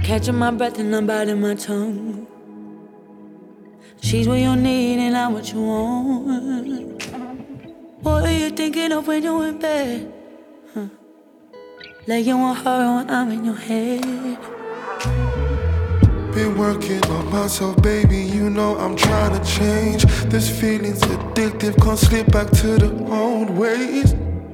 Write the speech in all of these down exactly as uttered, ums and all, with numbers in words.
Catching my breath and I'm biting my tongue. She's what you need and I'm what you want. What are you thinking of when you're in bed? Huh. Laying on her when I'm in your head. Been working on myself, baby, you know I'm trying to change. This feeling's addictive, can't slip back to the old ways.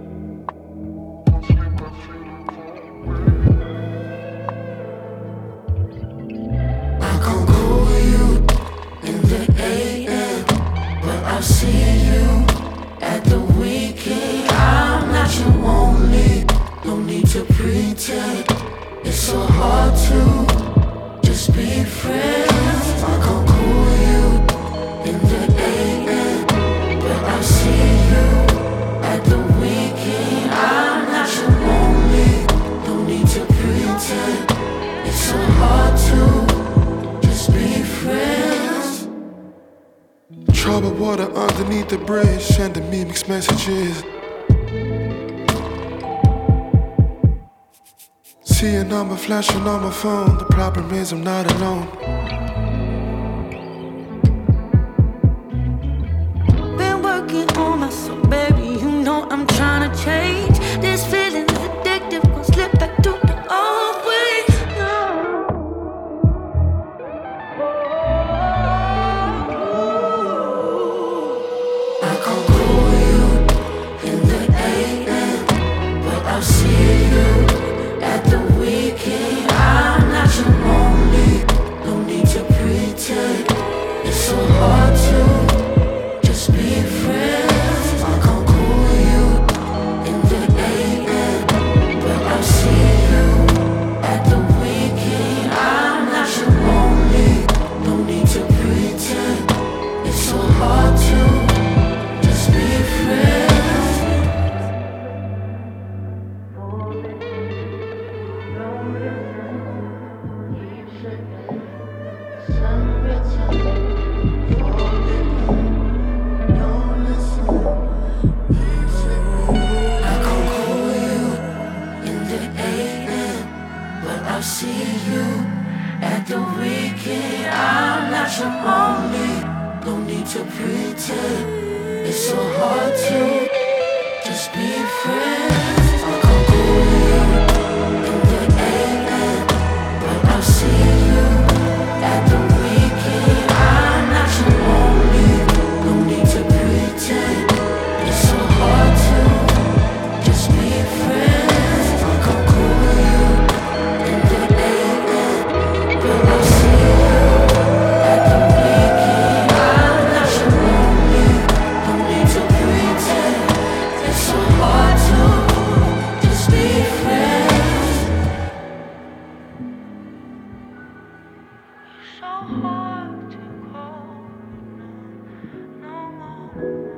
I can't call you in the A M, but I'll see you at the weekend. I'm not your only, no need to pretend. It's so hard to just be friends. I can't call you in the A M, but I'll see you at the weekend. I'm not your only, no need to pretend. It's so hard to just be friends. Troubled water underneath the bridge, sending me mixed messages. See a number flashing on my phone. The problem is I'm not alone. Been working on myself, baby, you know I'm trying to change. This feeling is addictive, gon' slip back to the old ways. No. I can't call you in the A M, but I'll see you at the weekend. I'm not your only, no need to pretend. It's so hard to just be friends. I can't call you in the A M, but I'll see you at the weekend. I'm not your only, no need to pretend. It's so hard to just be friends. I'll see you at the weekend. I'm not your only, no need to pretend. It's so hard to just be friends. I can't call you in the A M, but I'll see you at the weekend. I'm not your only, no need to pretend. It's so hard to just be friends. I can't call you in the A M, but I'll see you at the weekend. I'm not your only, no need to pretend. It's so hard to just be friends. So hard to call no, no more.